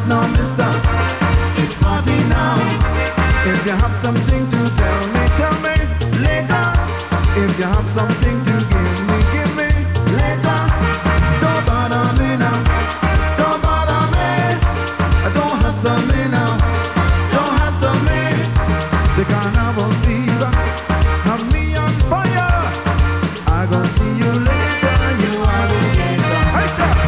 now, mister. It's party now. If you have something to tell me later. If you have something to give me later. Don't bother me now. Don't bother me. Don't hassle me now. Don't hassle me. The carnival fever have me on fire. I gonna see you later, you alligator. Hey, Chuck.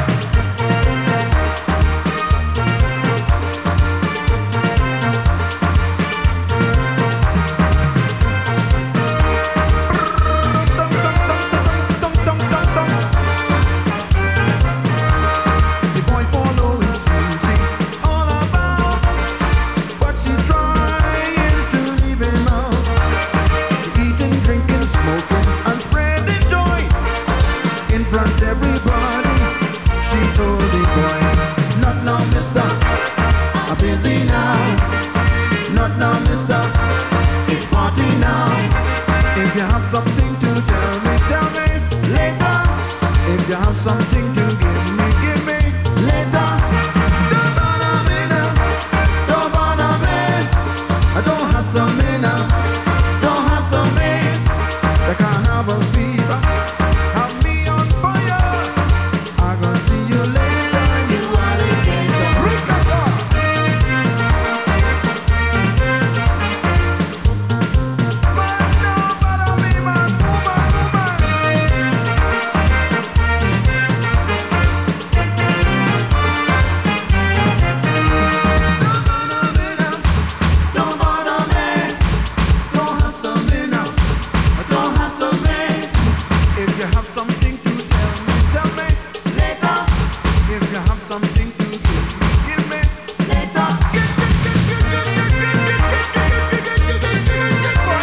The boy follow is Susie all about what she trying to leave him out. She eating, drinking, smoking, and spreading joy in front of everybody. She told the boy, not now, mister, I'm busy now. Not now, mister, it's party now. If you have something to tell me later. If you have something to give me later. Don't bother me now. Don't bother me. Don't hassle me now. Don't hassle me. The carnival fever have me on fire. I gonna see you later, you alligator. Ricasa. Man, don't bother me, man. Woman, woman. Don't bother me now. Don't bother me. Don't hassle me now. Don't hassle me. If you have something to tell me later. If you have something to give me later. Boy.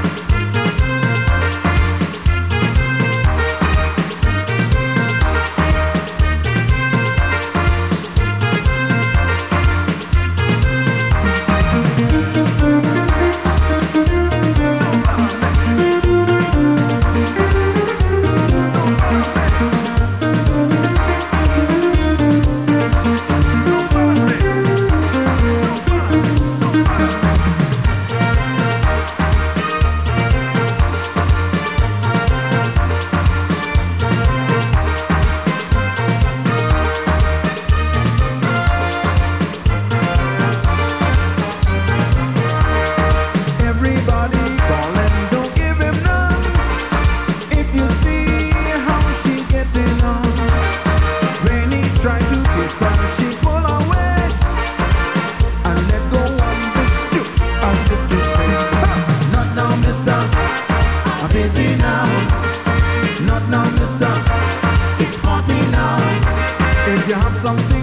Everybody calling, don't give him none. If you see how she getting on, Rainy try to kiss her, she pull away and let go one big stoop as if to say, "Ha! Not now, mister, I'm busy now. Not now, mister, it's party now. If you have something